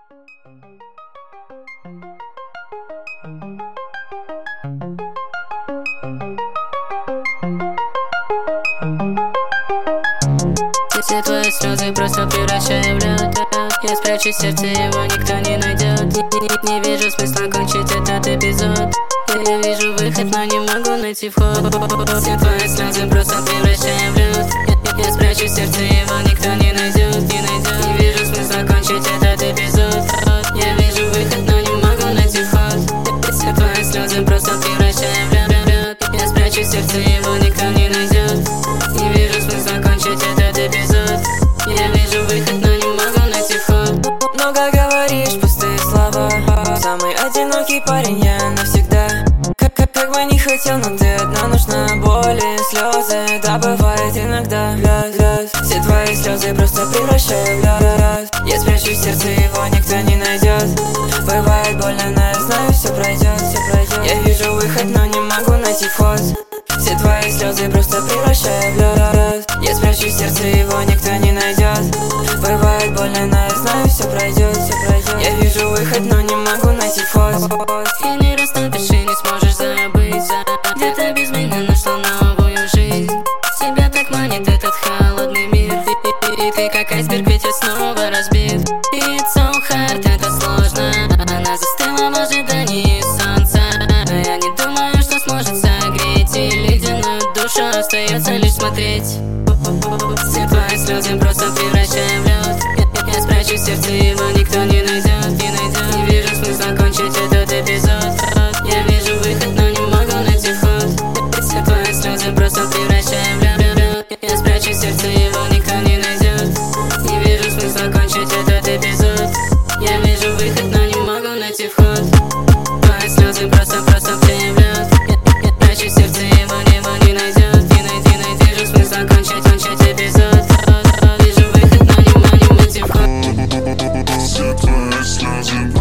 Все твои слезы просто превращаю в лед. Я спрячу сердце, его никто не найдет. Не вижу смысла кончить этот эпизод. Я вижу выход, но не могу найти вход. Все твои слезы просто превращаю в лед. Я спрячу сердце, его никто не найдет. Не вижу смысла кончить этот эпизод. Я вижу выход, но не могу найти вход. Все твои слезы просто превращаю в лед. Я спрячу сердце, его никто не найдет. Не вижу смысла кончить этот эпизод. Я вижу выход, но не могу найти вход. Много говоришь, пустые слова. Самый одинокий парень я навсегда. Как бы не хотел, но ты одна нужна. Боли, слезы, да бывает иногда. Все твои слезы просто превращаю в лед. Я спрячу сердце, его никто не найдет. Бывает больно, но я знаю, все пройдет. Я вижу выход, но не могу найти вход. Все твои слезы просто превращаю в лед. Я спрячу сердце, его никто не найдет. Бывает больно, но я знаю, все пройдет. Я вижу выход, но не могу найти вход. И не растопишь, и не сможешь забыть. Где-то без меня нашла новую жизнь. Тебя так манит этот холодный мир. И ты как айсберг, ведь я снова разбит. It's so hard, это сложно. Она застыла в ожидании солнца. Я не думаю, что сможет согреть. И ледяную душу остается лишь смотреть. Все твои слезы просто превращаю в лед. Я спрячу сердце, его никто не найдет. Не вижу смысла кончить этот эпизод. Я вижу выход, но не могу найти вход. Все твои слезы просто превращаю в лед. Я спрячу сердце, его никто не найдет. Не вижу смысла кончить этот эпизод. Я вижу выход, но не могу найти вход. Твои слезы просто превращаю в лед. Я спрячу сердце, его не найдет. Не вижу смысла кончить эпизод. Вижу выход, но не могу найти вход. Все твои слезы